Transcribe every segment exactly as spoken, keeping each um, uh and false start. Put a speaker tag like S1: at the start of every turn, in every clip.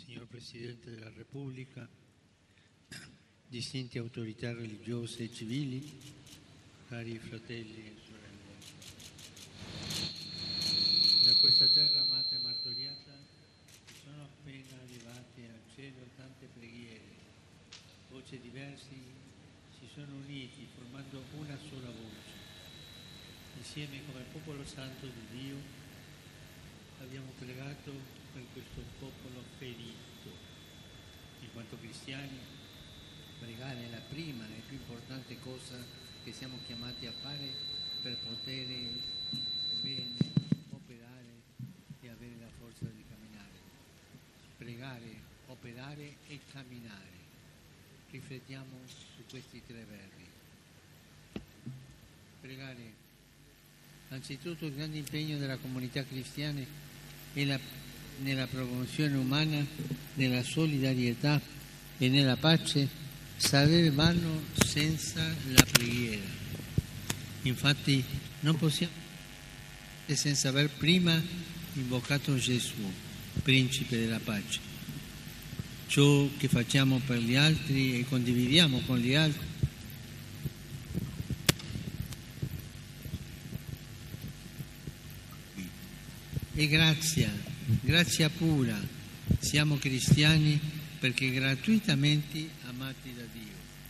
S1: Signor Presidente della Repubblica, distinti autorità religiose e civili, cari fratelli e sorelle, da questa terra amata e martoriata sono appena arrivate al cielo tante preghiere, voci diverse si sono uniti formando una sola voce. Insieme come popolo santo di Dio abbiamo pregato per questo popolo ferito. In quanto cristiani, pregare è la prima e più importante cosa che siamo chiamati a fare per poter bene operare e avere la forza di camminare. Pregare, operare e camminare. Riflettiamo su questi tre verbi. Pregare. Anzitutto il grande impegno della comunità cristiana è la, nella promozione umana, nella solidarietà e nella pace sarebbe vano senza la preghiera. Infatti non possiamo senza aver prima invocato Gesù, principe della pace. Ciò che facciamo per gli altri e condividiamo con gli altri e grazia, grazia pura. Siamo cristiani perché gratuitamente amati da Dio.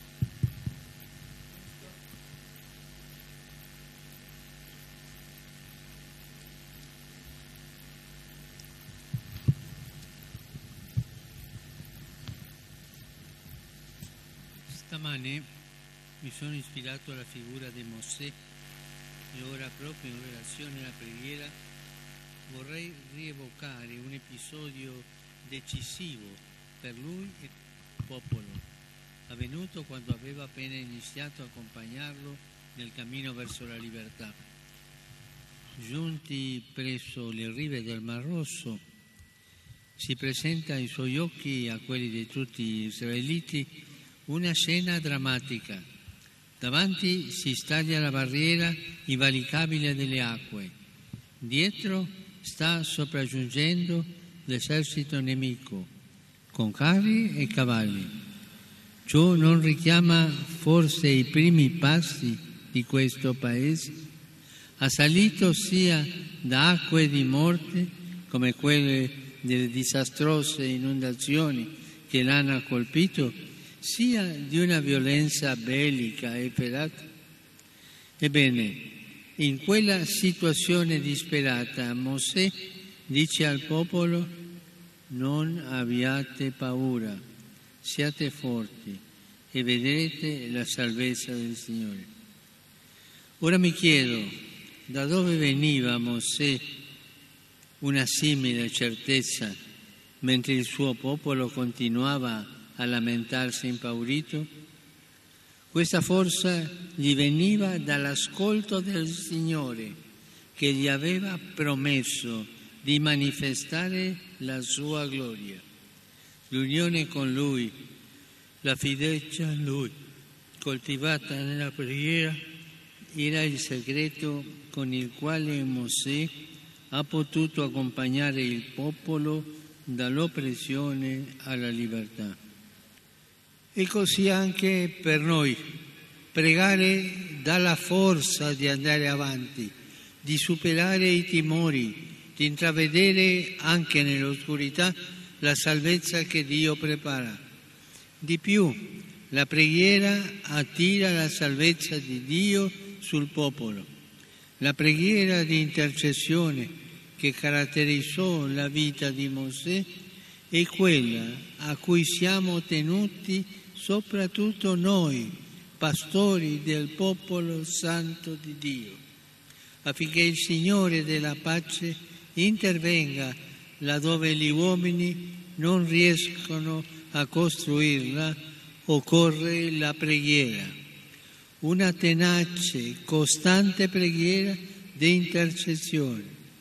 S1: Stamane mi sono ispirato alla figura di Mosè e ora, proprio in relazione alla preghiera, vorrei rievocare un episodio decisivo per lui e il popolo, avvenuto quando aveva appena iniziato a accompagnarlo nel cammino verso la libertà. Giunti presso le rive del Mar Rosso, si presenta ai suoi occhi e a quelli di tutti gli israeliti una scena drammatica. Davanti si staglia la barriera invalicabile delle acque, dietro sta sopraggiungendo l'esercito nemico con carri e cavalli. Ciò non richiama forse i primi passi di questo paese, assalito sia da acque di morte come quelle delle disastrose inondazioni che l'hanno colpito, sia di una violenza bellica e efferata? Ebbene, in quella situazione disperata, Mosè dice al popolo: non abbiate paura, siate forti e vedrete la salvezza del Signore. Ora mi chiedo, da dove veniva a Mosè una simile certezza mentre il suo popolo continuava a lamentarsi impaurito? Questa forza gli veniva dall'ascolto del Signore, che gli aveva promesso di manifestare la sua gloria. L'unione con Lui, la fiducia in Lui, coltivata nella preghiera, era il segreto con il quale Mosè ha potuto accompagnare il popolo dall'oppressione alla libertà. E così anche per noi. Pregare dà la forza di andare avanti, di superare i timori, di intravedere anche nell'oscurità la salvezza che Dio prepara. Di più, la preghiera attira la salvezza di Dio sul popolo. La preghiera di intercessione che caratterizzò la vita di Mosè è quella a cui siamo tenuti soprattutto noi, pastori del popolo santo di Dio, affinché il Signore della pace intervenga laddove gli uomini non riescono a costruirla. Occorre la preghiera, una tenace, costante preghiera di intercessione.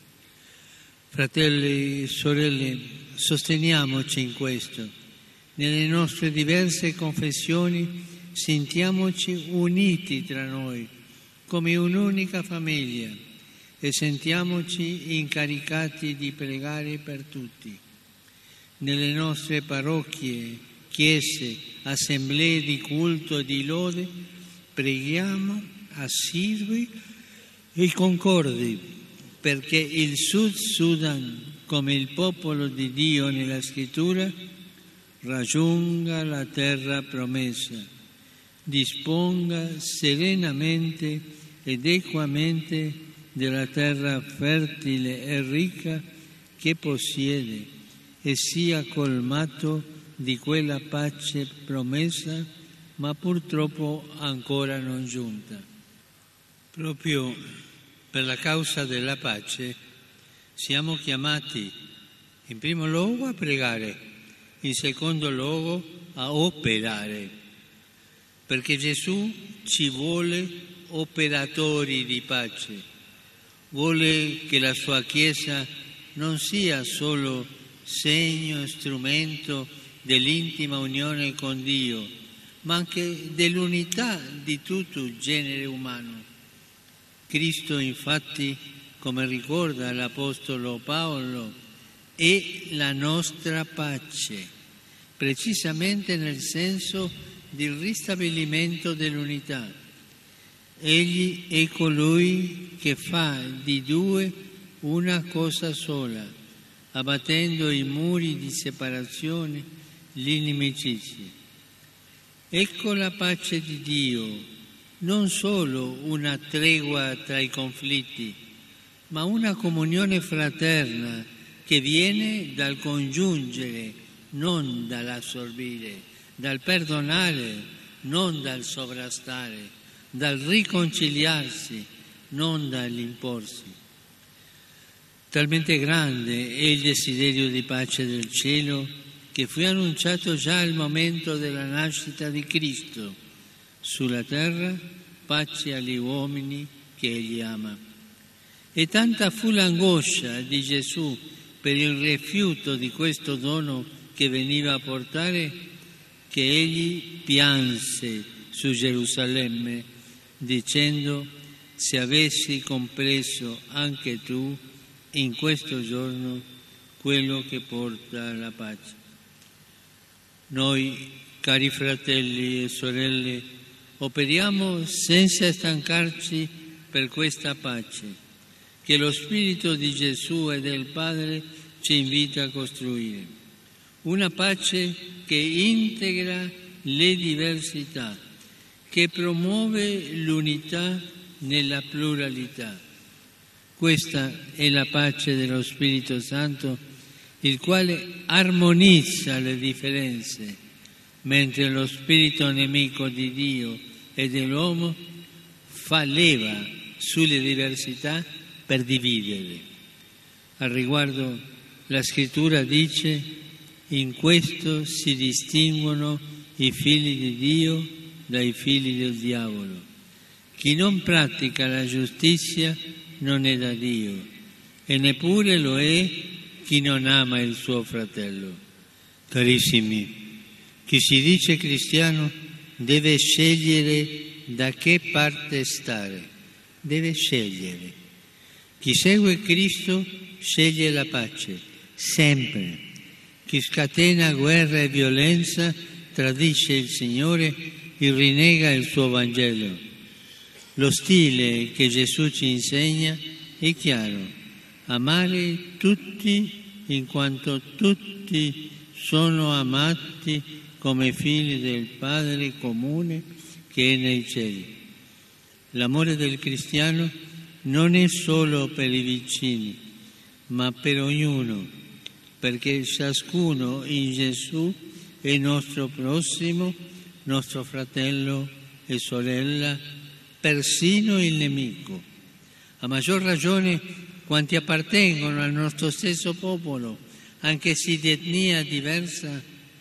S1: Fratelli e sorelle, sosteniamoci in questo. Nelle nostre diverse confessioni sentiamoci uniti tra noi come un'unica famiglia e sentiamoci incaricati di pregare per tutti. nelle nostre parrocchie, chiese, assemblee di culto e di lode, preghiamo assidui e concordi perché il Sud Sudan, come il popolo di Dio nella Scrittura, raggiunga la terra promessa, disponga serenamente ed equamente della terra fertile e ricca che possiede e sia colmato di quella pace promessa, ma purtroppo ancora non giunta. Proprio per la causa della pace siamo chiamati in primo luogo a pregare, in secondo luogo a operare, perché Gesù ci vuole operatori di pace, vuole che la sua Chiesa non sia solo segno e strumento dell'intima unione con Dio, ma anche dell'unità di tutto il genere umano. Cristo, infatti, come ricorda l'Apostolo Paolo, è la nostra pace, precisamente nel senso del ristabilimento dell'unità. Egli è colui che fa di due una cosa sola, abbattendo i muri di separazione, l'inimicizia. Ecco la pace di Dio, non solo una tregua tra i conflitti, ma una comunione fraterna che viene dal congiungere, non dall'assorbire, dal perdonare, non dal sovrastare, dal riconciliarsi, non dall'imporsi. Talmente grande è il desiderio di pace del cielo che fu annunciato già al momento della nascita di Cristo. Sulla terra pace agli uomini che Egli ama. E tanta fu l'angoscia di Gesù per il rifiuto di questo dono che veniva a portare, che Egli pianse su Gerusalemme, dicendo: se avessi compreso anche tu in questo giorno quello che porta alla pace. Noi, cari fratelli e sorelle, operiamo senza stancarci per questa pace che lo Spirito di Gesù e del Padre ci invita a costruire. Una pace che integra le diversità, che promuove l'unità nella pluralità. Questa è la pace dello Spirito Santo, il quale armonizza le differenze, mentre lo spirito nemico di Dio e dell'uomo fa leva sulle diversità per dividere. Al riguardo la Scrittura dice: in questo si distinguono i figli di Dio dai figli del diavolo. Chi non pratica la giustizia non è da Dio, e neppure lo è chi non ama il suo fratello. Carissimi, chi si dice cristiano deve scegliere da che parte stare, deve scegliere. Chi segue Cristo sceglie la pace, sempre. Chi scatena guerra e violenza tradisce il Signore e rinnega il suo Vangelo. Lo stile che Gesù ci insegna è chiaro: amare tutti in quanto tutti sono amati come figli del Padre comune che è nei cieli. L'amore del cristiano non è solo per i vicini, ma per ognuno, perché ciascuno in Gesù è nostro prossimo, nostro fratello e sorella, persino il nemico. A maggior ragione quanti appartengono al nostro stesso popolo, anche se di etnia diversa,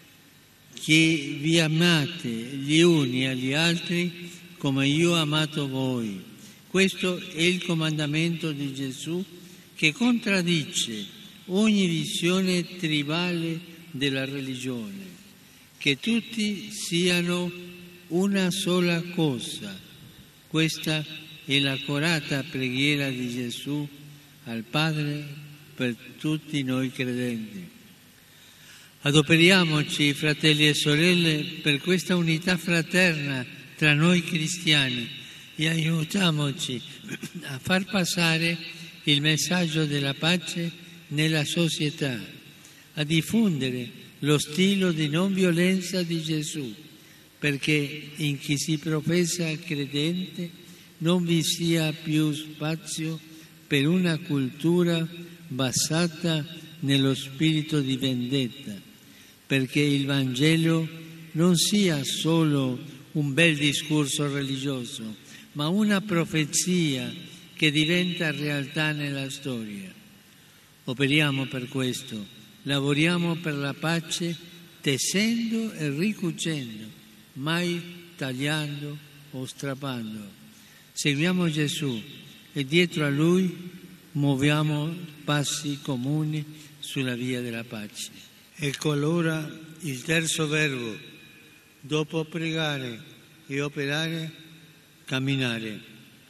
S1: che vi amate gli uni agli altri come io ho amato voi. Questo è il comandamento di Gesù, che contraddice ogni visione tribale della religione, che tutti siano una sola cosa. Questa è l'accorata preghiera di Gesù al Padre per tutti noi credenti. Adoperiamoci, fratelli e sorelle, per questa unità fraterna tra noi cristiani e aiutiamoci a far passare il messaggio della pace nella società, a diffondere lo stile di non violenza di Gesù, perché in chi si professa credente non vi sia più spazio per una cultura basata nello spirito di vendetta, perché il Vangelo non sia solo un bel discorso religioso, ma una profezia che diventa realtà nella storia. Operiamo per questo, lavoriamo per la pace, tessendo e ricucendo, mai tagliando o strappando. Seguiamo Gesù e dietro a Lui muoviamo passi comuni sulla via della pace. Ecco allora il terzo verbo, dopo pregare e operare, camminare.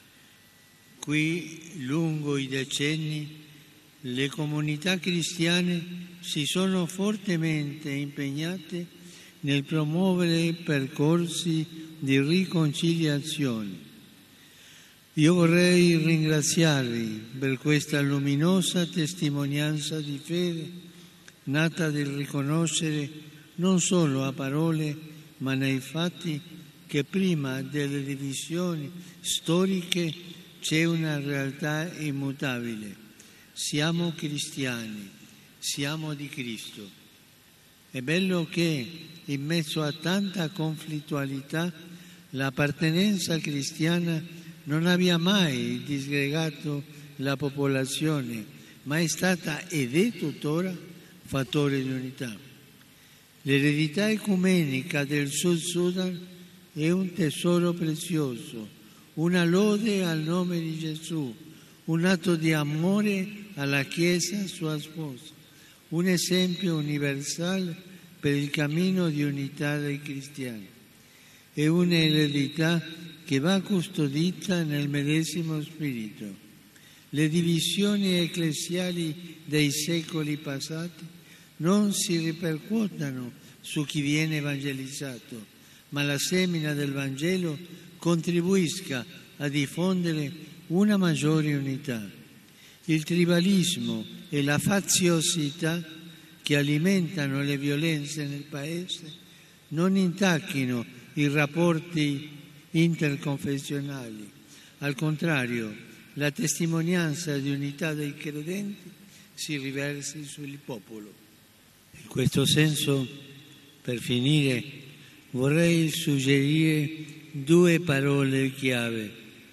S1: Qui, lungo i decenni, le comunità cristiane si sono fortemente impegnate nel promuovere percorsi di riconciliazione. Io vorrei ringraziarvi per questa luminosa testimonianza di fede, nata del riconoscere non solo a parole, ma nei fatti, che prima delle divisioni storiche c'è una realtà immutabile. Siamo cristiani, siamo di Cristo. È bello che in mezzo a tanta conflittualità l'appartenenza cristiana non abbia mai disgregato la popolazione, ma è stata ed è tuttora fattore di unità. L'eredità ecumenica del Sud Sudan è un tesoro prezioso, una lode al nome di Gesù, un atto di amore alla Chiesa, sua sposa, un esempio universale per il cammino di unità dei cristiani. È un'eredità che va custodita nel medesimo spirito. Le divisioni ecclesiali dei secoli passati non si ripercuotono su chi viene evangelizzato, ma la semina del Vangelo contribuisca a diffondere una maggiore unità. Il tribalismo e la faziosità che alimentano le violenze nel Paese non intacchino i rapporti interconfessionali. Al contrario, la testimonianza di unità dei credenti si riversi sul popolo. In questo senso, per finire, vorrei suggerire due parole chiave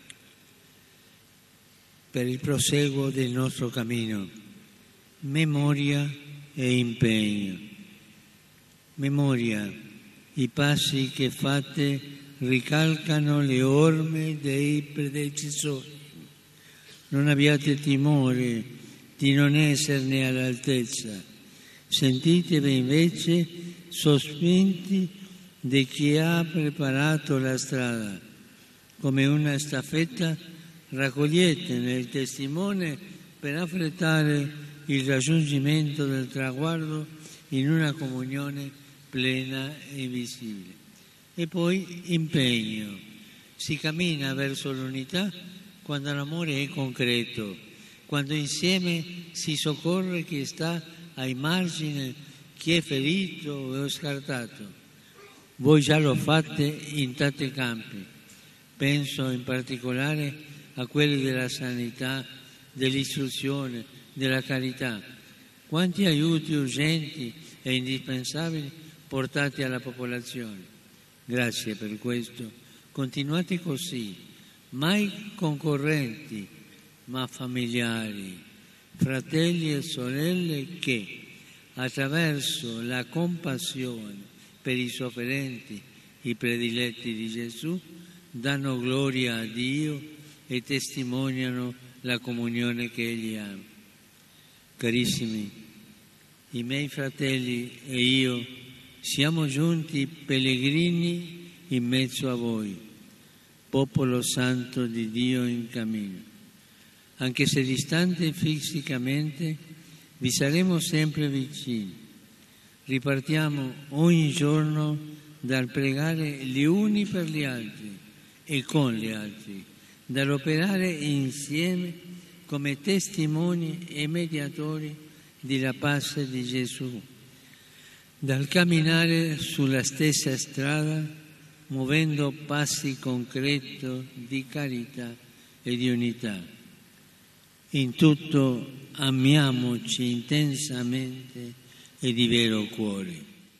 S1: per il proseguo del nostro cammino: memoria e impegno. Memoria, i passi che fate ricalcano le orme dei predecessori. Non abbiate timore di non esserne all'altezza, sentitevi invece sospinti di chi ha preparato la strada. Come una staffetta raccoglietene il testimone per affrettare il raggiungimento del traguardo in una comunione plena e visibile. E poi impegno. Si cammina verso l'unità quando l'amore è concreto, quando insieme si soccorre chi sta ai margini, chi è ferito o scartato. Voi già lo fate in tanti campi. Penso in particolare a quelli della sanità, dell'istruzione, della carità. Quanti aiuti urgenti e indispensabili portati alla popolazione. Grazie per questo. Continuate così, mai concorrenti, ma familiari, fratelli e sorelle che, attraverso la compassione per i sofferenti, i prediletti di Gesù, danno gloria a Dio e testimoniano la comunione che Egli ha. Carissimi, i miei fratelli e io siamo giunti pellegrini in mezzo a voi, popolo santo di Dio in cammino. Anche se distanti fisicamente, vi saremo sempre vicini. ripartiamo ogni giorno dal pregare gli uni per gli altri e con gli altri, dall'operare insieme come testimoni e mediatori della pace di Gesù, dal camminare sulla stessa strada, muovendo passi concreti di carità e di unità. In tutto amiamoci intensamente e di vero cuore.